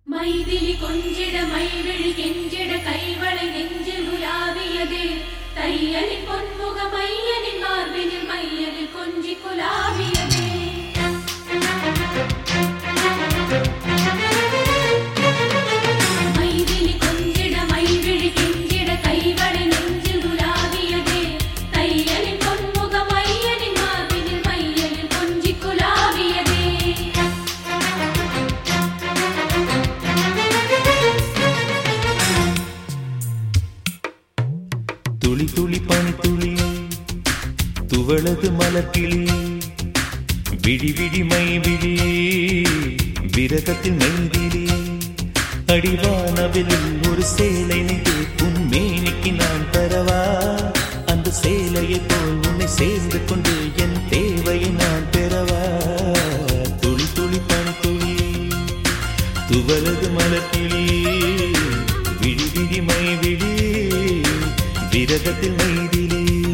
மைதிலி கொஞ்சிட மைவிழி கெஞ்சிட கைவளை நெஞ்சில் உலாவியதே தையலின் பொன்முக மையனின் மார்பினில் மையனில் கொஞ்சி குலாவியதே மைதிலி கொஞ்சிட மைவிழி கெஞ்சிட கைவளை நெஞ்சில் உலாவியதே தையலின் பொன்முக மையனின் மார்பினில் மையனில் கொஞ்சி குலாவியதே துளி துளி பனி துளி துவளது மலக்கிளி விழி விழி மை விழி விரகத்தில் மைதிலி அடிவானவில் ஒரு சேலை நெய்து உன் மேனிக்கு நான் தரவா அந்த சேலையை போல் உன்னை சேர்ந்து கொண்டு என் தேவையை நான் பெறவா துளி துளி பனி துளி துவளது மலக்கிளி விழி விழி மை விழி விரகத்தில் மைதிலி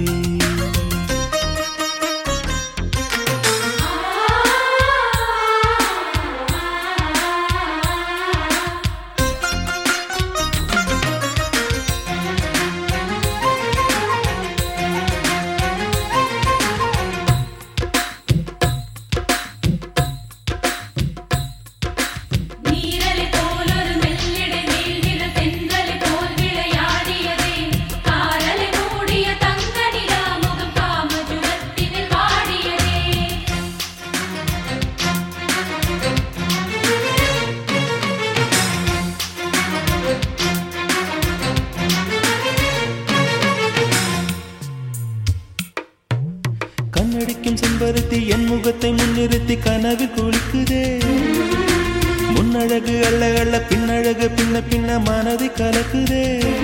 நீரலை போலொரு மெல்லிடை மேல்விரல் தென்றலை போல் விளையாடியதே காரலை மூடிய தங்க நிலாமுகம் காமஜுரத்தினில் வாடியதே கண்ணடிக்கும் செம்பருத்தி என் முகத்தை முன்னிறுத்தி கனவில் குளிக்குதே முன்னழகு அள்ள அள்ள பின்னழகு பின்ன பின்ன மனதை கலக்குதே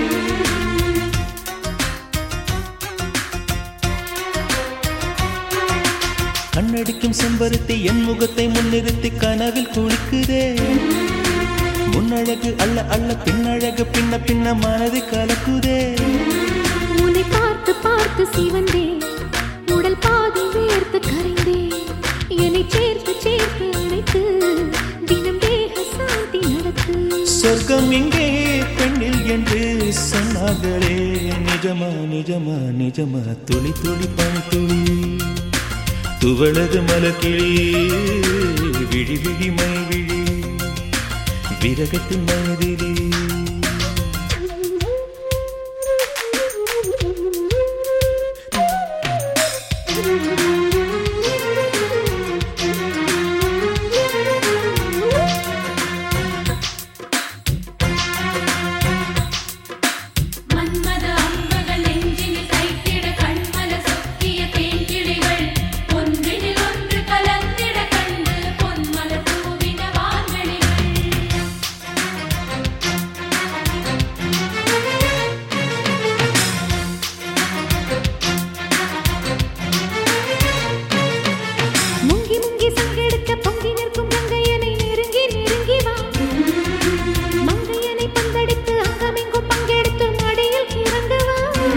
கண்ணடிக்கும் செம்பருத்தி என் முகத்தை முன்னிறுத்தி கனவில் குளிக்குதே முன்னழகு அள்ள அள்ள பின்னழகு பின்ன பின்ன மனதை கலக்குதே உன்னை பார்த்து பார்த்து சிவந்தே உடல் பாதி வேர்த்து கரைந்தே என்னை சேர்த்து சேர்த்து அணைத்து தினம் தேக சாந்தி நடத்து சொர்க்கம் எங்கே பெண்ணில் என்று சொன்னார்களே நிஜமா நிஜமா நிஜமா துளி துளி பனி துளி துவளது மலக்கிளி விழி விழி மை விழி விரகத்தின் மைதிலி மன்மத அம்புகள் நெஞ்சினில் கைத்திட கண்மல சொக்கிய தேன்கிளிகள் ஒன்றினில் ஒன்று கலந்திட கண்டு பொன்மலர் தூவின வான்வெளிகள் முங்கி முங்கி சங்கெடுக்க பொங்கி நிற்கும் மங்கையனை நெருங்கி நெருங்கி வா மங்கையனை பந்தடித்து அங்கமெங்கும் பங்கெடுத்து மடியில் கிறங்க வா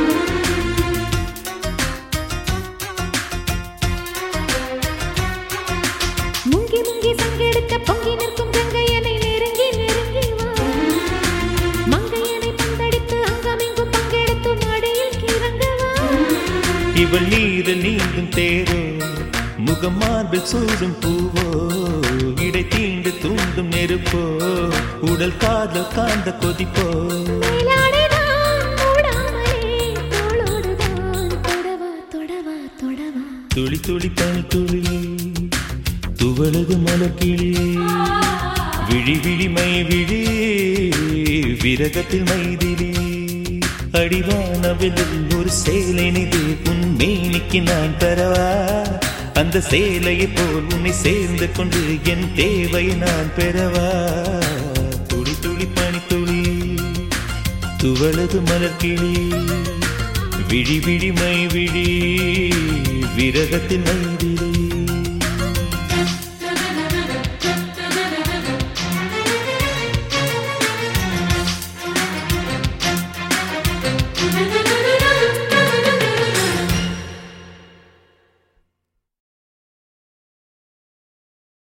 முங்கி முங்கி சங்கெடுக்க பொங்கி நிற்கும் மங்கையனை நெருங்கி நெருங்கி வா மங்கையனை பந்தடித்து அங்கமெங்கும் பங்கெடுத்து மடியில் கிறங்க வா இவள் நீரில் நீந்தும் தேரோ முகம் மார்பில் சூடும் பூவோ இடை தீண்டு தூண்டும் நெருப்போ உடல் காதல் காந்த கொதிப்போ மேலாடைதான் மூடாமலே தோளோடுதான் தொடவா தொடவா தொடவா துளி துளி பனி துளி துவளது மலக்கிளி விழி விழி மை விழி விரகத்தில் மைதிலி அடிவானவில் ஒரு சேலை நெய்து உன் மேனிக்கு நான் தரவா அந்த சேலையை போல் உன்னை சேர்ந்து கொண்டு என் தேவையை நான் பெறவா துளி துளி பனி துளி துவளது மலர்கிளி விழி விழி மை விழி விரகத்தில் மைதி